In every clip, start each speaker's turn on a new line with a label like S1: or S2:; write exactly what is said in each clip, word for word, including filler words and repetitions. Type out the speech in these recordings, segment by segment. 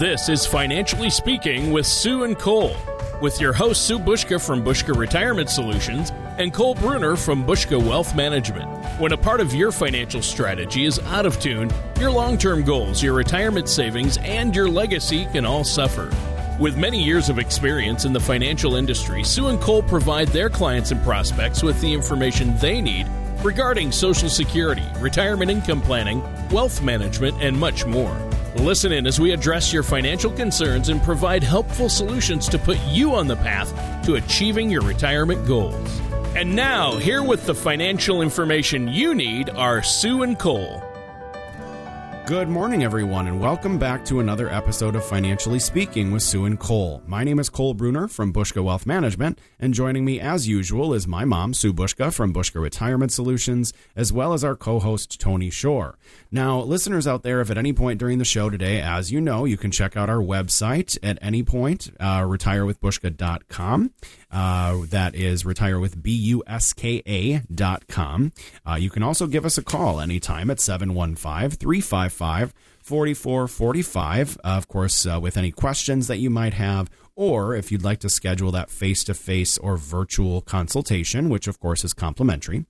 S1: This is Financially Speaking with Sue and Cole, with your host Sue Bushka from Bushka Retirement Solutions and Cole Bruner from Bushka Wealth Management. When a part of your financial strategy is out of tune, your long-term goals, your retirement savings, and your legacy can all suffer. With many years of experience in the financial industry, Sue and Cole provide their clients and prospects with the information they need regarding Social Security, retirement income planning, wealth management, and much more. Listen in as we address your financial concerns and provide helpful solutions to put you on the path to achieving your retirement goals. And now, here with the financial information you need are Sue and Cole.
S2: Good morning, everyone, and welcome back to another episode of Financially Speaking with Sue and Cole. My name is Cole Bruner from Bushka Wealth Management, and joining me as usual is my mom, Sue Bushka from Bushka Retirement Solutions, as well as our co-host, Tony Shore. Now, listeners out there, if at any point during the show today, as you know, you can check out our website at any point, uh, retire with bushka dot com. Uh, that is retire with B U S K A dot com. Uh, you can also give us a call anytime at seven one five, three five five, four four four five, uh, of course, uh, with any questions that you might have, or if you'd like to schedule that face-to-face or virtual consultation, which of course is complimentary.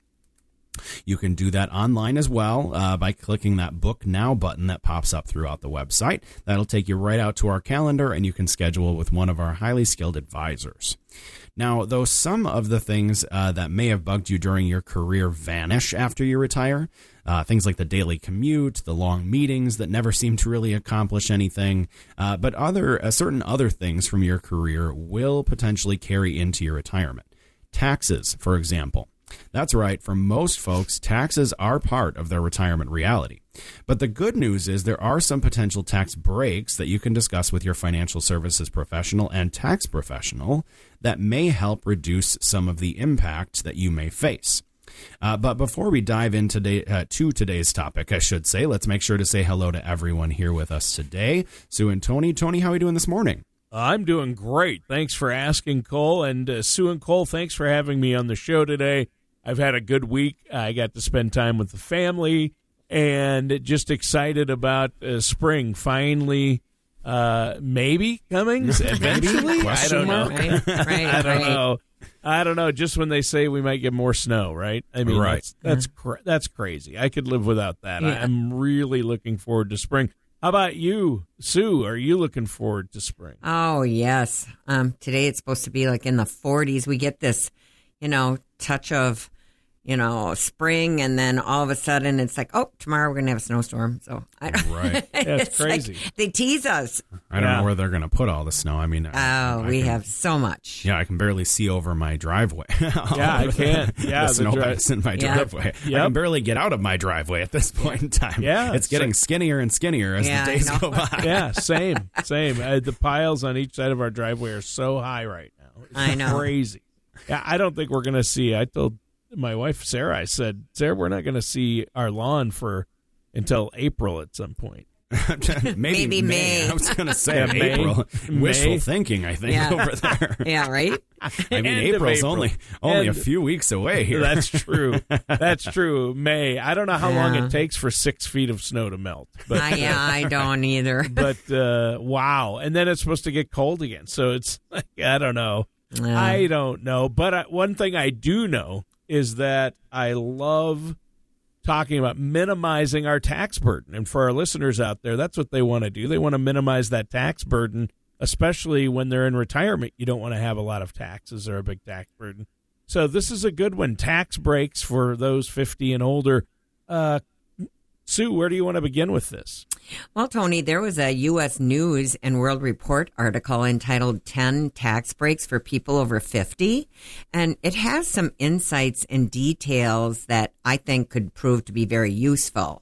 S2: You can do that online as well uh, by clicking that Book Now button that pops up throughout the website. That'll take you right out to our calendar, and you can schedule with one of our highly skilled advisors. Now, though some of the things uh, that may have bugged you during your career vanish after you retire, uh, things like the daily commute, the long meetings that never seem to really accomplish anything, uh, but other uh, certain other things from your career will potentially carry into your retirement. Taxes, for example. That's right, for most folks, taxes are part of their retirement reality. But the good news is there are some potential tax breaks that you can discuss with your financial services professional and tax professional that may help reduce some of the impact that you may face. Uh, but before we dive into today, uh, to today's topic, I should say, let's make sure to say hello to everyone here with us today. Sue and Tony. Tony, how are you doing this morning?
S1: I'm doing great. Thanks for asking, Cole. And uh, Sue and Cole, thanks for having me on the show today. I've had a good week. I got to spend time with the family and just excited about uh, spring finally uh, maybe coming eventually. I don't know.
S3: Right, right,
S1: I don't
S3: right.
S1: know. I don't know. Just when they say we might get more snow, right? I mean,
S2: right.
S1: that's that's, cra- that's crazy. I could live without that.
S3: Yeah.
S1: I, I'm really looking forward to spring. How about you, Sue? Are you looking forward to spring?
S3: Oh, yes. Um, today it's supposed to be like in the forties. We get this, you know, touch of, you know, spring, and then all of a sudden it's like, oh, tomorrow we're going to have a snowstorm. So I don't,
S2: Right.
S1: That's crazy.
S3: Like, they tease us.
S2: I don't
S1: Yeah.
S2: know where they're going to put all the snow. I mean,
S3: Oh,
S2: I, I
S3: we
S2: can,
S3: have so much.
S2: Yeah, I can barely see over my driveway.
S1: Yeah, I can. Yeah,
S2: the
S1: the
S2: snow
S1: dri-
S2: that's in my
S3: Yeah.
S2: driveway. I
S1: Yep.
S2: can barely get out of my driveway at this point in time.
S1: Yeah,
S2: it's getting
S1: so-
S2: skinnier and skinnier as
S3: Yeah,
S2: the
S3: I
S2: days
S3: know.
S2: go by.
S1: Yeah, same, same. Uh, the piles on each side of our driveway are so high right now. It's
S3: I know.
S1: crazy. Yeah, I don't think we're going to see. I told my wife Sarah, I said, Sarah, we're not going to see our lawn for until April at some point.
S2: Maybe,
S3: Maybe May.
S2: I was going to say
S1: Yeah, May.
S2: April.
S1: May.
S2: Wishful thinking, I think,
S3: Yeah.
S2: over there.
S3: Yeah, right?
S2: I mean,
S1: End of
S2: April's
S1: April.
S2: only only
S1: End-
S2: a few weeks away here.
S1: That's true. That's true. May. I don't know how long
S3: Yeah.
S1: it takes for six feet of snow to melt. But
S3: I, yeah, I don't either.
S1: but uh, wow. And then it's supposed to get cold again. So it's like, I don't know.
S3: Yeah.
S1: I don't know. But I, one thing I do know is that I love talking about minimizing our tax burden. And for our listeners out there, that's what they want to do. They want to minimize that tax burden, especially when they're in retirement. You don't want to have a lot of taxes or a big tax burden. So this is a good one. Tax breaks for those fifty and older. Uh, Sue, where do you want to begin with this?
S3: Well, Tony, there was a U S News and World Report article entitled ten Tax Breaks for People Over fifty, and it has some insights and details that I think could prove to be very useful.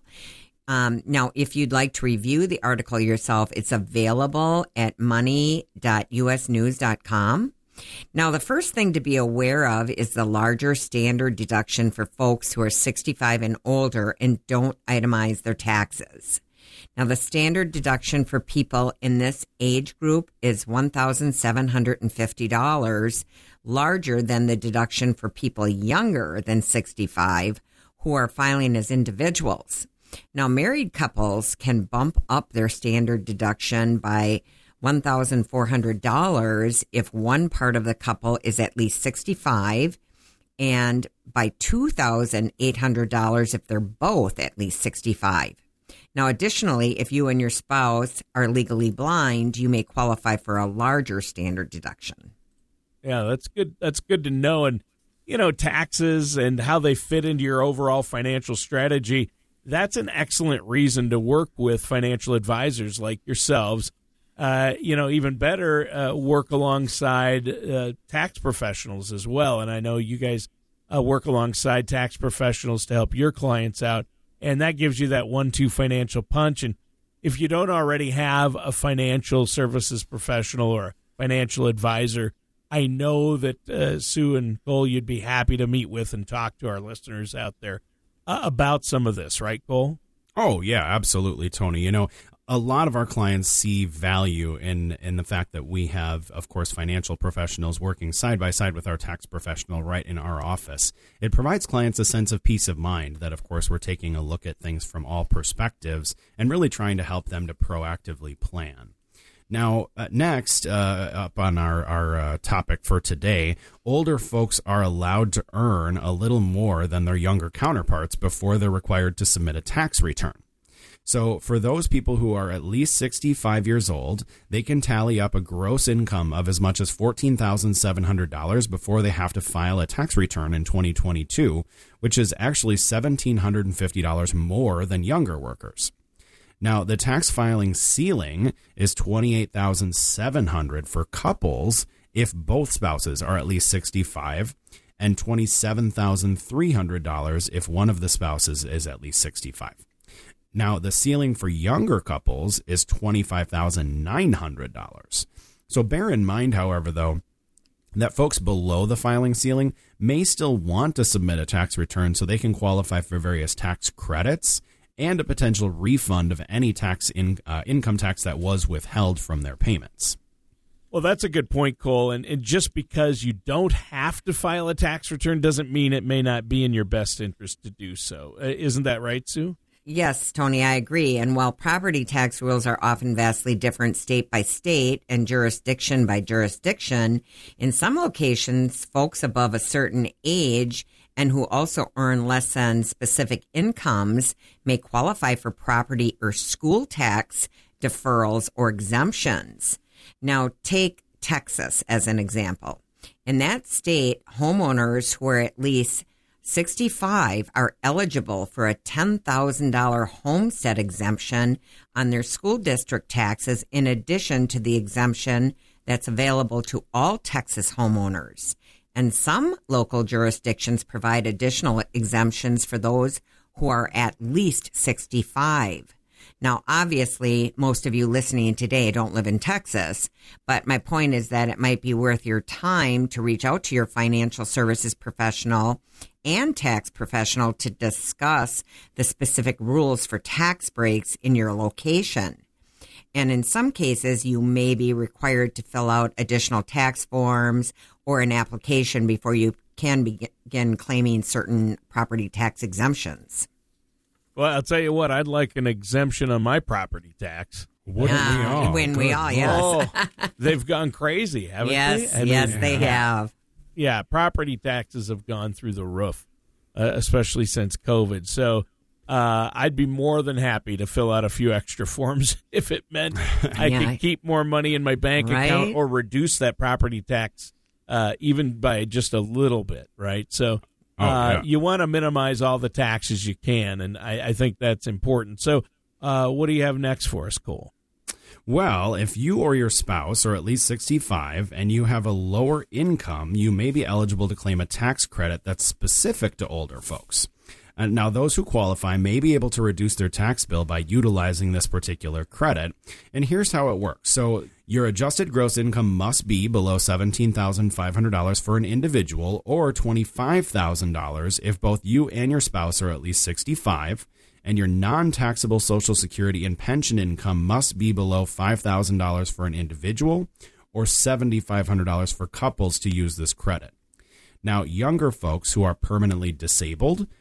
S3: Um, now, if you'd like to review the article yourself, it's available at money dot u s news dot com. Now, the first thing to be aware of is the larger standard deduction for folks who are sixty-five and older and don't itemize their taxes. Now, the standard deduction for people in this age group is one thousand seven hundred fifty dollars, larger than the deduction for people younger than sixty-five who are filing as individuals. Now, married couples can bump up their standard deduction by one thousand four hundred dollars if one part of the couple is at least sixty-five, and by two thousand eight hundred dollars if they're both at least sixty-five. Now, additionally, if you and your spouse are legally blind, you may qualify for a larger standard deduction.
S1: Yeah, that's good. That's good to know. And, you know, taxes and how they fit into your overall financial strategy, that's an excellent reason to work with financial advisors like yourselves. Uh, you know, even better, uh, work alongside uh, tax professionals as well. And I know you guys uh, work alongside tax professionals to help your clients out. And that gives you that one two financial punch. And if you don't already have a financial services professional or a financial advisor, I know that uh, Sue and Cole, you'd be happy to meet with and talk to our listeners out there uh, about some of this, right, Cole?
S2: Oh, yeah, absolutely, Tony. You know, a lot of our clients see value in, in the fact that we have, of course, financial professionals working side by side with our tax professional right in our office. It provides clients a sense of peace of mind that, of course, we're taking a look at things from all perspectives and really trying to help them to proactively plan. Now, uh, next, uh, up on our, our uh, topic for today, older folks are allowed to earn a little more than their younger counterparts before they're required to submit a tax return. So for those people who are at least sixty-five years old, they can tally up a gross income of as much as fourteen thousand seven hundred dollars before they have to file a tax return in twenty twenty-two, which is actually one thousand seven hundred fifty dollars more than younger workers. Now, the tax filing ceiling is twenty-eight thousand seven hundred dollars for couples if both spouses are at least sixty-five, and twenty-seven thousand three hundred dollars if one of the spouses is at least sixty-five. Now, the ceiling for younger couples is twenty-five thousand nine hundred dollars. So bear in mind, however, though, that folks below the filing ceiling may still want to submit a tax return so they can qualify for various tax credits and a potential refund of any tax in, uh, income tax that was withheld from their payments.
S1: Well, that's a good point, Cole. And, and just because you don't have to file a tax return doesn't mean it may not be in your best interest to do so. Uh, isn't that right, Sue?
S3: Yes, Tony, I agree. And while property tax rules are often vastly different state by state and jurisdiction by jurisdiction, in some locations, folks above a certain age and who also earn less than specific incomes may qualify for property or school tax deferrals or exemptions. Now, take Texas as an example. In that state, homeowners who are at least sixty-five are eligible for a ten thousand dollars homestead exemption on their school district taxes, in addition to the exemption that's available to all Texas homeowners. And some local jurisdictions provide additional exemptions for those who are at least sixty-five. Now, obviously, most of you listening today don't live in Texas, but my point is that it might be worth your time to reach out to your financial services professional and tax professional to discuss the specific rules for tax breaks in your location. And in some cases, you may be required to fill out additional tax forms or an application before you can begin claiming certain property tax exemptions.
S1: Well, I'll tell you what, I'd like an exemption on my property tax.
S2: Wouldn't
S3: uh,
S2: we all?
S3: When
S2: Good
S3: we all, yes.
S1: Oh, they've gone crazy, haven't
S3: yes,
S1: they? I
S3: yes,
S1: mean,
S3: they have.
S1: Yeah, property taxes have gone through the roof, uh, especially since COVID. So uh, I'd be more than happy to fill out a few extra forms if it meant I
S3: Yeah.
S1: could keep more money in my bank
S3: Right?
S1: account or reduce that property tax uh, even by just a little bit, right? So
S2: Oh,
S1: uh,
S2: yeah.
S1: you want to minimize all the taxes you can, and I, I think that's important. So uh, what do you have next for us, Cole?
S2: Well, if you or your spouse are at least sixty-five and you have a lower income, you may be eligible to claim a tax credit that's specific to older folks. And now, those who qualify may be able to reduce their tax bill by utilizing this particular credit. And here's how it works. So your adjusted gross income must be below seventeen thousand five hundred dollars for an individual or twenty-five thousand dollars if both you and your spouse are at least sixty-five. And your non-taxable Social Security and pension income must be below five thousand dollars for an individual or seven thousand five hundred dollars for couples to use this credit. Now, younger folks who are permanently disabled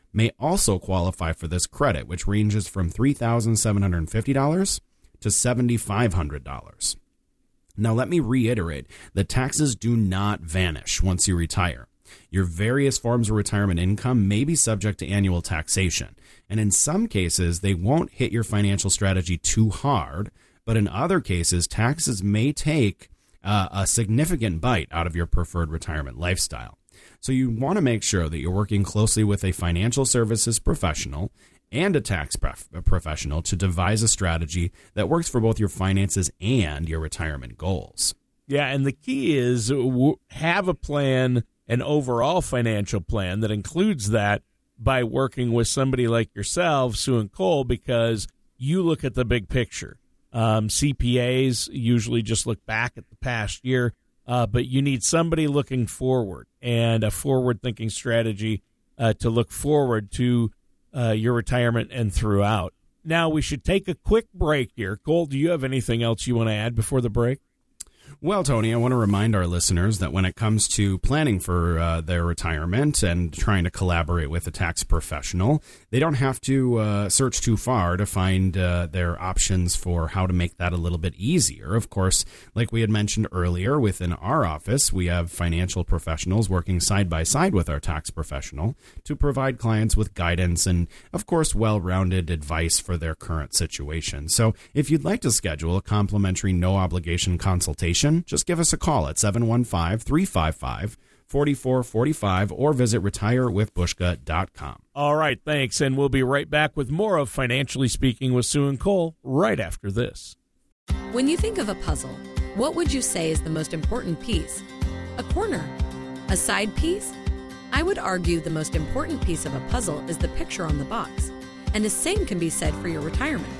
S2: may also qualify for this credit, which ranges from three thousand seven hundred fifty dollars to seven thousand five hundred dollars. Now, let me reiterate that taxes do not vanish once you retire. Your various forms of retirement income may be subject to annual taxation, and in some cases, they won't hit your financial strategy too hard, but in other cases, taxes may take uh, a significant bite out of your preferred retirement lifestyle. So you want to make sure that you're working closely with a financial services professional and a tax prof- professional to devise a strategy that works for both your finances and your retirement goals.
S1: Yeah, and the key is w- have a plan, an overall financial plan that includes that by working with somebody like yourself, Sue and Cole, because you look at the big picture. Um, C P As usually just look back at the past year, uh, but you need somebody looking forward and a forward-thinking strategy uh, to look forward to uh, your retirement and throughout. Now, we should take a quick break here. Cole, do you have anything else you want to add before the break?
S2: Well, Tony, I want to remind our listeners that when it comes to planning for uh, their retirement and trying to collaborate with a tax professional, they don't have to uh, search too far to find uh, their options for how to make that a little bit easier. Of course, like we had mentioned earlier, within our office, we have financial professionals working side by side with our tax professional to provide clients with guidance and, of course, well-rounded advice for their current situation. So if you'd like to schedule a complimentary no-obligation consultation, just give us a call at seven one five, three five five, four four four five or visit retire with bushka dot com.
S1: All right, thanks, and we'll be right back with more of Financially Speaking with Sue and Cole right after this.
S4: When you think of a puzzle, what would you say is the most important piece? A corner? A side piece? I would argue the most important piece of a puzzle is the picture on the box, and the same can be said for your retirement.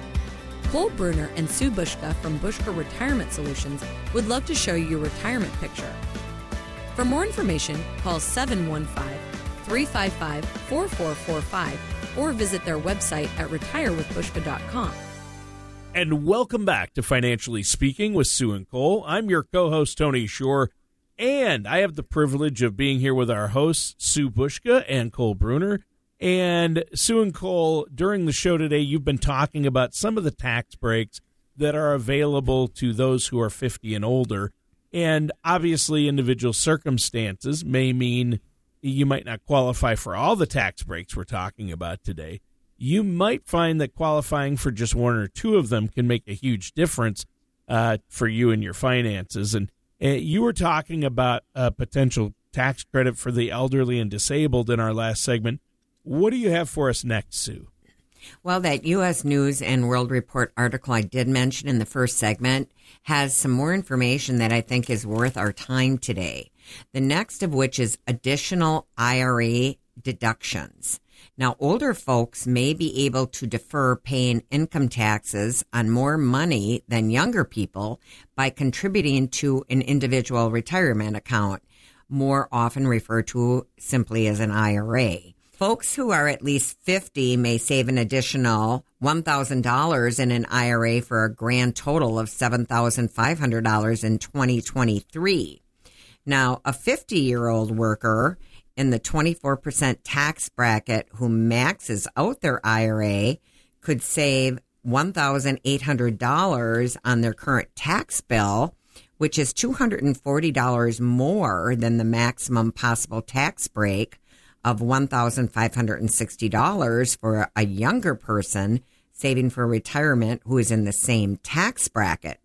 S4: Cole Bruner and Sue Bushka from Bushka Retirement Solutions would love to show you your retirement picture. For more information, call seven one five, three five five, four four four five or visit their website at retire with bushka dot com.
S1: And welcome back to Financially Speaking with Sue and Cole. I'm your co-host, Tony Shore, and I have the privilege of being here with our hosts, Sue Bushka and Cole Bruner. And Sue and Cole, during the show today, you've been talking about some of the tax breaks that are available to those who are fifty and older. And obviously, individual circumstances may mean you might not qualify for all the tax breaks we're talking about today. You might find that qualifying for just one or two of them can make a huge difference uh, for you and your finances. And uh, you were talking about a potential tax credit for the elderly and disabled in our last segment. What do you have for us next, Sue?
S3: Well, that U S News and World Report article I did mention in the first segment has some more information that I think is worth our time today. The next of which is additional I R A deductions. Now, older folks may be able to defer paying income taxes on more money than younger people by contributing to an individual retirement account, more often referred to simply as an I R A. Folks who are at least fifty may save an additional one thousand dollars in an I R A for a grand total of seven thousand five hundred dollars in twenty twenty-three. Now, a fifty-year-old worker in the twenty-four percent tax bracket who maxes out their I R A could save one thousand eight hundred dollars on their current tax bill, which is two hundred forty dollars more than the maximum possible tax break of one thousand five hundred sixty dollars for a younger person saving for retirement who is in the same tax bracket.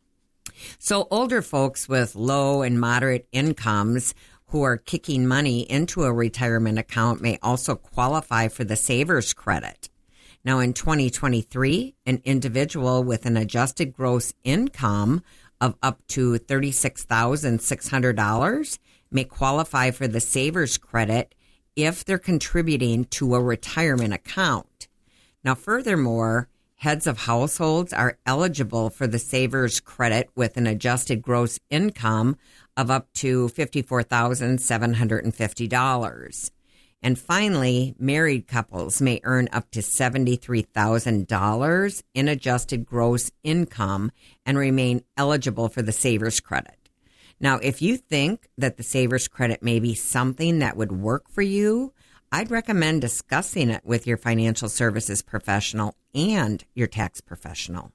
S3: So older folks with low and moderate incomes who are kicking money into a retirement account may also qualify for the Savers Credit. Now, in twenty twenty-three, an individual with an adjusted gross income of up to thirty-six thousand six hundred dollars may qualify for the Savers Credit if they're contributing to a retirement account. Now, furthermore, heads of households are eligible for the Savers Credit with an adjusted gross income of up to fifty-four thousand seven hundred fifty dollars. And finally, married couples may earn up to seventy-three thousand dollars in adjusted gross income and remain eligible for the Savers Credit. Now, if you think that the Savers Credit may be something that would work for you, I'd recommend discussing it with your financial services professional and your tax professional.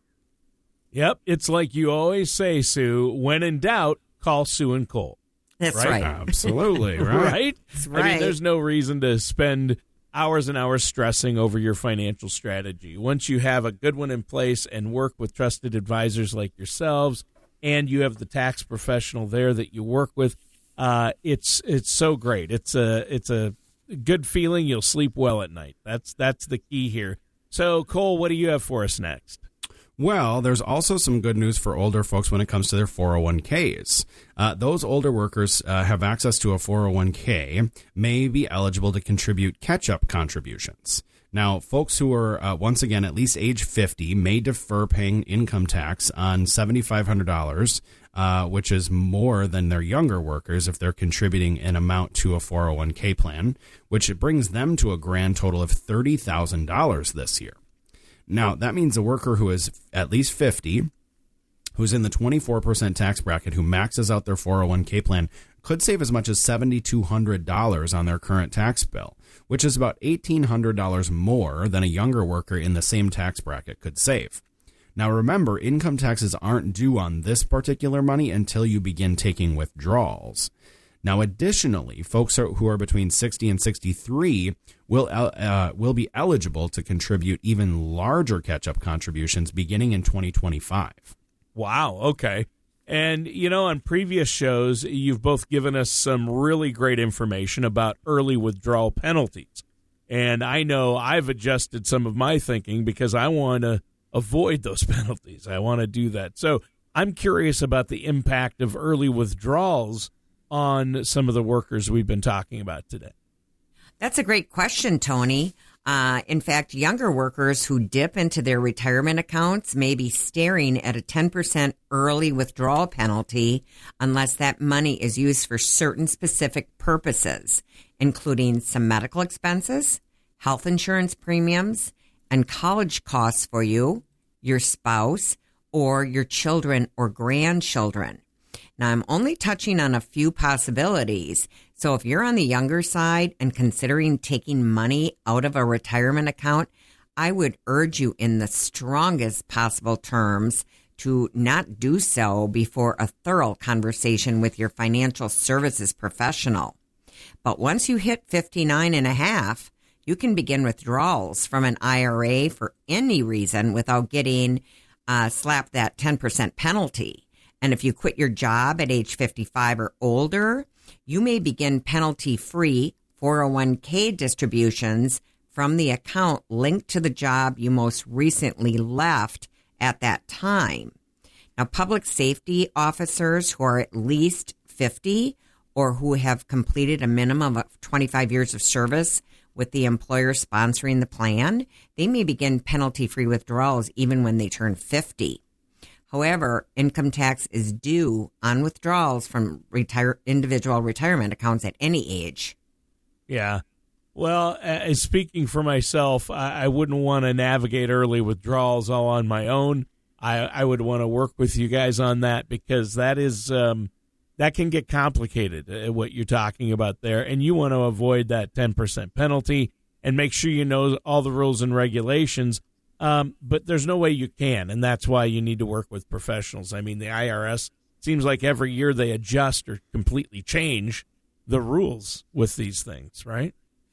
S1: Yep, it's like you always say, Sue, when in doubt, call Sue and Cole.
S3: That's
S1: right.
S3: right.
S2: Absolutely, right?
S1: Right?
S3: That's
S1: I mean,
S3: right.
S1: there's no reason to spend hours and hours stressing over your financial strategy. Once you have a good one in place and work with trusted advisors like yourselves, and you have the tax professional there that you work with, uh, it's it's so great. It's a it's a good feeling. You'll sleep well at night. That's that's the key here. So, Cole, what do you have for us next?
S2: Well, there's also some good news for older folks when it comes to their four oh one k's. Uh, those older workers uh, have access to a four oh one k, may be eligible to contribute catch-up contributions. Now, folks who are, uh, once again, at least age fifty may defer paying income tax on seven thousand five hundred dollars, uh, which is more than their younger workers if they're contributing an amount to a four oh one k plan, which brings them to a grand total of thirty thousand dollars this year. Now, that means a worker who is at least fifty, who's in the twenty-four percent tax bracket, who maxes out their four oh one k plan, could save as much as seven thousand two hundred dollars on their current tax bill, which is about one thousand eight hundred dollars more than a younger worker in the same tax bracket could save. Now, remember, income taxes aren't due on this particular money until you begin taking withdrawals. Now, additionally, folks who are between sixty and sixty-three will uh, will be eligible to contribute even larger catch-up contributions beginning in twenty twenty-five.
S1: Wow, okay. And, you know, on previous shows, you've both given us some really great information about early withdrawal penalties. And I know I've adjusted some of my thinking because I want to avoid those penalties. I want to do that. So I'm curious about the impact of early withdrawals on some of the workers we've been talking about today.
S3: That's a great question, Tony. Uh, in fact, younger workers who dip into their retirement accounts may be staring at a ten percent early withdrawal penalty unless that money is used for certain specific purposes, including some medical expenses, health insurance premiums, and college costs for you, your spouse, or your children or grandchildren. Now, I'm only touching on a few possibilities. So if you're on the younger side and considering taking money out of a retirement account, I would urge you in the strongest possible terms to not do so before a thorough conversation with your financial services professional. But once you hit fifty-nine and a half, you can begin withdrawals from an I R A for any reason without getting uh, slapped that ten percent penalty. And if you quit your job at age fifty-five or older, you may begin penalty-free four oh one k distributions from the account linked to the job you most recently left at that time. Now, public safety officers who are at least fifty or who have completed a minimum of twenty-five years of service with the employer sponsoring the plan, they may begin penalty-free withdrawals even when they turn fifty. However, income tax is due on withdrawals from retire- individual retirement accounts at any age.
S1: Yeah. Well, uh, speaking for myself, I, I wouldn't want to navigate early withdrawals all on my own. I, I would want to work with you guys on that because that is um, that can get complicated, uh, what you're talking about there. And you want to avoid that ten percent penalty and make sure you know all the rules and regulations. Um, but there's no way you can, and that's why you need to work with professionals. I mean, the I R S seems like every year they adjust or completely change the rules with these things, right?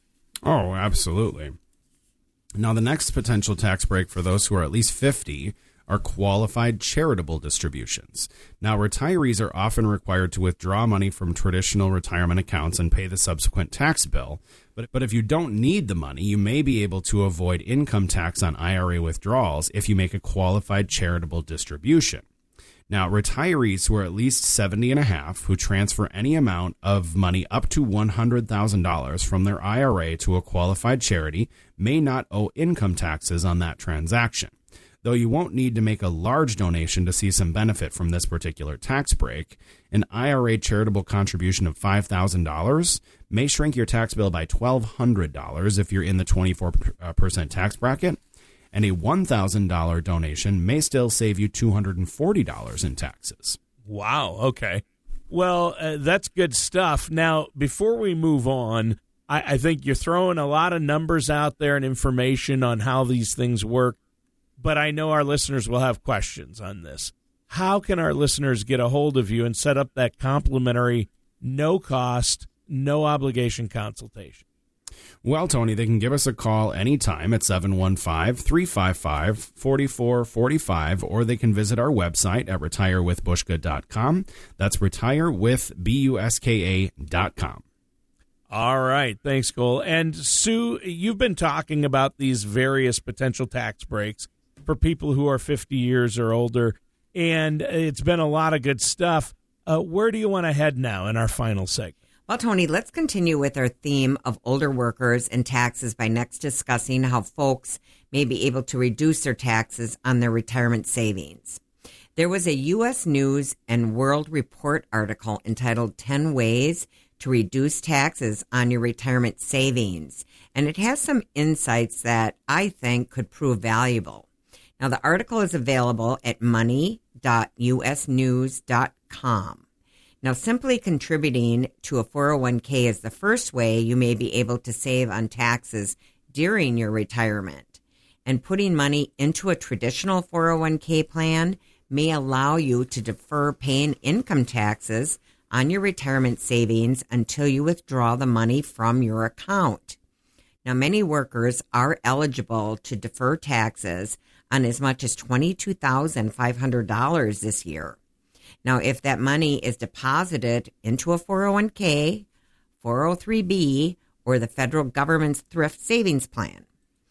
S2: Oh, absolutely. Now, the next potential tax break for those who are at least fifty are qualified charitable distributions. Now, retirees are often required to withdraw money from traditional retirement accounts and pay the subsequent tax bill. But, but if you don't need the money, you may be able to avoid income tax on I R A withdrawals if you make a qualified charitable distribution. Now, retirees who are at least seventy and a half who transfer any amount of money up to one hundred thousand dollars from their I R A to a qualified charity may not owe income taxes on that transaction. Though you won't need to make a large donation to see some benefit from this particular tax break, an I R A charitable contribution of five thousand dollars may shrink your tax bill by twelve hundred dollars if you're in the twenty-four percent tax bracket, and a one thousand dollars donation may still save you two hundred forty dollars in taxes.
S1: Wow, okay. Well, uh, that's good stuff. Now, before we move on, I, I think you're throwing a lot of numbers out there and information on how these things work, but I know our listeners will have questions on this. How can our listeners get a hold of you and set up that complimentary, no-cost, no-obligation consultation?
S2: Well, Tony, they can give us a call anytime at seven one five, three five five, four four four five, or they can visit our website at retire with bushka dot com. That's retire with buska dot com.
S1: All right. Thanks, Cole. And Sue, you've been talking about these various potential tax breaks for people who are fifty years or older, and it's been a lot of good stuff. Uh, where do you want to head now in our final segment?
S3: Well, Tony, let's continue with our theme of older workers and taxes by next discussing how folks may be able to reduce their taxes on their retirement savings. There was a U S News and World Report article entitled ten Ways to Reduce Taxes on Your Retirement Savings, and it has some insights that I think could prove valuable. Now, the article is available at money dot u s news dot com. Now, simply contributing to a four oh one k is the first way you may be able to save on taxes during your retirement. And putting money into a traditional four oh one k plan may allow you to defer paying income taxes on your retirement savings until you withdraw the money from your account. Now, many workers are eligible to defer taxes on as much as twenty-two thousand five hundred dollars this year. Now, if that money is deposited into a four oh one k, four oh three b, or the federal government's thrift savings plan.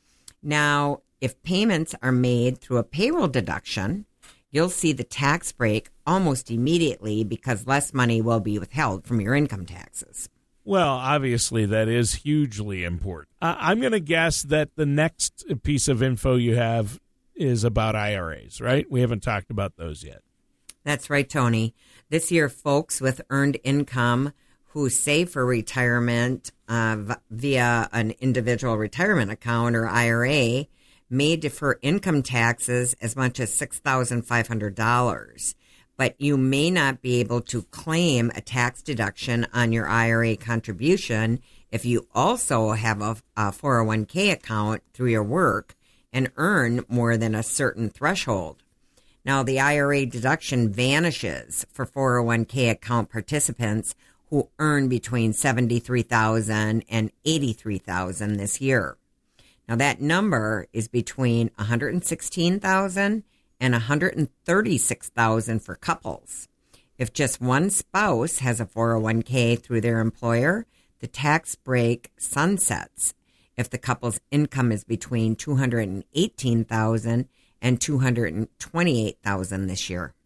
S3: Now, if payments are made through a payroll deduction, you'll see the tax break almost immediately because less money will be withheld from your income taxes.
S1: Well, obviously, that is hugely important. Uh, I'm going to guess that the next piece of info you have is about I R As, right? We haven't talked about those yet.
S3: That's right, Tony. This year, folks with earned income who save for retirement uh, v- via an individual retirement account or I R A may defer income taxes as much as six thousand five hundred dollars. But you may not be able to claim a tax deduction on your I R A contribution if you also have a, a four oh one k account through your work and earn more than a certain threshold. Now, the I R A deduction vanishes for four oh one k account participants who earn between seventy-three thousand dollars and eighty-three thousand dollars this year. Now, that number is between one hundred sixteen thousand dollars and one hundred thirty-six thousand dollars for couples. If just one spouse has a four oh one k through their employer, the tax break sunsets if the couple's income is between two hundred eighteen thousand dollars and two hundred twenty-eight thousand dollars this year.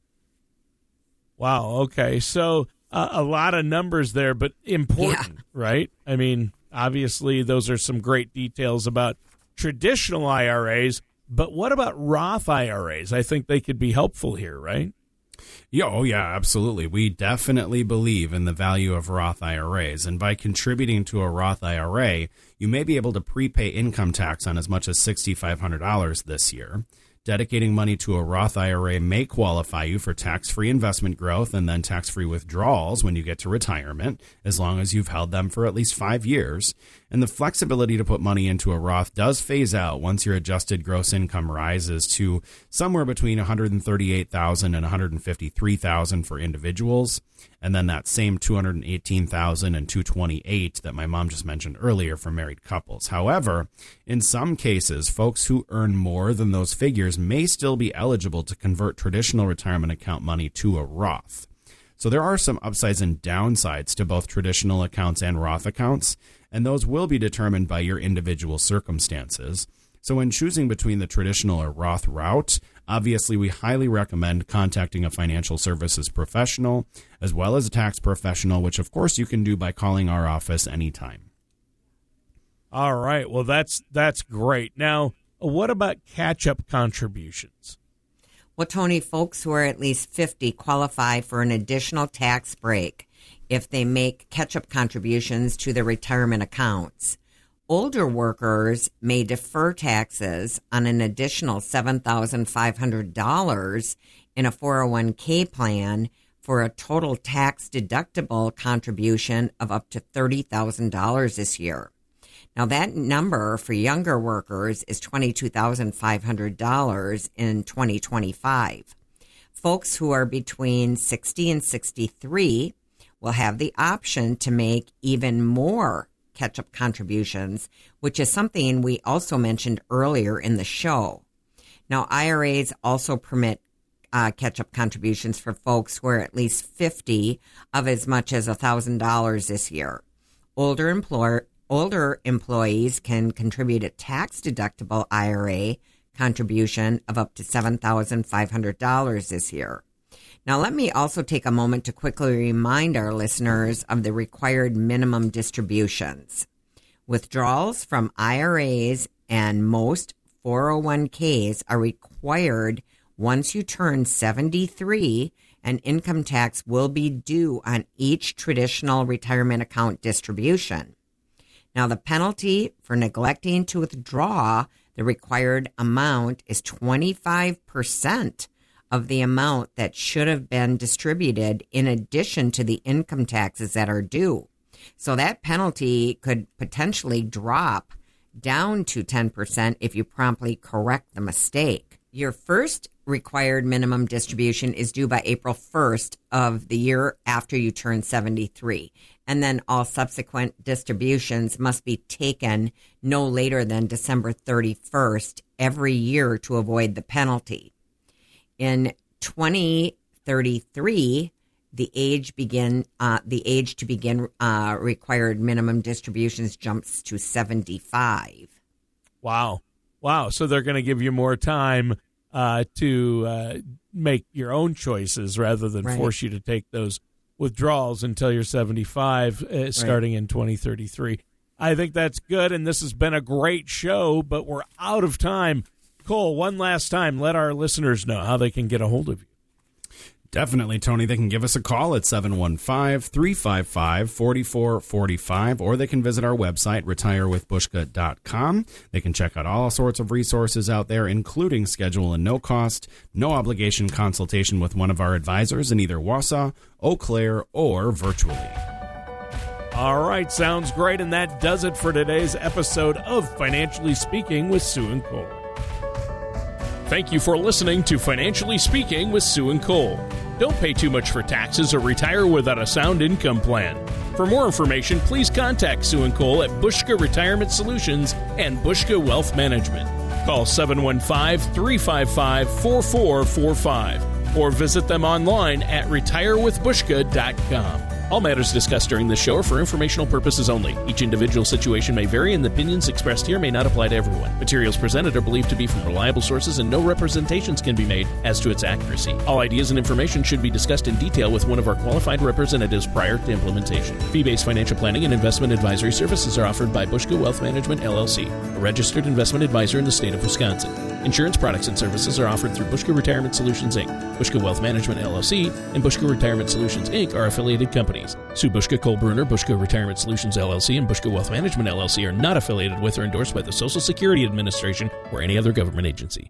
S1: Wow. Okay. So uh, a lot of numbers there, but important, yeah. Right? I mean, obviously, those are some great details about traditional I R As, but what about Roth I R As? I think they could be helpful here, right?
S2: Yeah, oh, yeah, absolutely. We definitely believe in the value of Roth I R As, and by contributing to a Roth I R A, you may be able to prepay income tax on as much as six thousand five hundred dollars this year. Dedicating money to a Roth I R A may qualify you for tax-free investment growth and then tax-free withdrawals when you get to retirement, as long as you've held them for at least five years. And the flexibility to put money into a Roth does phase out once your adjusted gross income rises to somewhere between one hundred thirty-eight thousand dollars and one hundred fifty-three thousand dollars for individuals, and then that same two hundred eighteen thousand dollars and two hundred twenty-eight thousand dollars that my mom just mentioned earlier for married couples. However, in some cases, folks who earn more than those figures may still be eligible to convert traditional retirement account money to a Roth. So there are some upsides and downsides to both traditional accounts and Roth accounts, and those will be determined by your individual circumstances. So when choosing between the traditional or Roth route, obviously we highly recommend contacting a financial services professional as well as a tax professional, which of course you can do by calling our office anytime.
S1: All right. Well, that's that's great. Now, what about catch-up contributions?
S3: Well, Tony, folks who are at least fifty qualify for an additional tax break if they make catch-up contributions to their retirement accounts. Older workers may defer taxes on an additional seven thousand five hundred dollars in a four oh one k plan for a total tax-deductible contribution of up to thirty thousand dollars this year. Now, that number for younger workers is twenty-two thousand five hundred dollars in twenty twenty-five. Folks who are between sixty and sixty-three will have the option to make even more catch-up contributions, which is something we also mentioned earlier in the show. Now, I R As also permit uh, catch-up contributions for folks who are at least fifty of as much as one thousand dollars this year. Older employer Older employees can contribute a tax-deductible I R A contribution of up to seven thousand five hundred dollars this year. Now, let me also take a moment to quickly remind our listeners of the required minimum distributions. Withdrawals from I R As and most four oh one k's are required once you turn seventy-three, and income tax will be due on each traditional retirement account distribution. Now, the penalty for neglecting to withdraw the required amount is twenty-five percent of the amount that should have been distributed in addition to the income taxes that are due. So that penalty could potentially drop down to ten percent if you promptly correct the mistake. Your first required minimum distribution is due by April first of the year after you turn seventy-three. And then all subsequent distributions must be taken no later than December thirty-first every year to avoid the penalty. In twenty thirty-three, the age begin uh, the age to begin uh, required minimum distributions jumps to seventy-five.
S5: Wow. Wow. So they're going to give you more time uh, to uh, make your own choices rather than
S3: Right.
S5: force you to take those withdrawals until you're seventy-five, uh, starting right. in twenty thirty-three. I think that's good, and this has been a great show, but we're out of time. Cole, one last time, let our listeners know how they can get a hold of you.
S2: Definitely, Tony. They can give us a call at seven one five, three five five, four four four five, or they can visit our website, retire with bushka dot com. They can check out all sorts of resources out there, including schedule and no-cost, no-obligation consultation with one of our advisors in either Wausau, Eau Claire, or virtually.
S5: All right, sounds great, and that does it for today's episode of Financially Speaking with Sue and Cole.
S1: Thank you for listening to Financially Speaking with Sue and Cole. Don't pay too much for taxes or retire without a sound income plan. For more information, please contact Sue and Cole at Bushka Retirement Solutions and Bushka Wealth Management. Call seven one five, three five five, four four four five or visit them online at retire with bushka dot com. All matters discussed during this show are for informational purposes only. Each individual situation may vary, and the opinions expressed here may not apply to everyone. Materials presented are believed to be from reliable sources, and no representations can be made as to its accuracy. All ideas and information should be discussed in detail with one of our qualified representatives prior to implementation. Fee-based financial planning and investment advisory services are offered by Bushka Wealth Management, L L C, a registered investment advisor in the state of Wisconsin. Insurance products and services are offered through Bushka Retirement Solutions, Incorporated. Bushka Wealth Management, L L C, and Bushka Retirement Solutions, Incorporated are affiliated companies. Sue Bushka, Cole Bruner, Bushka Retirement Solutions, L L C, and Bushka Wealth Management, L L C are not affiliated with or endorsed by the Social Security Administration or any other government agency.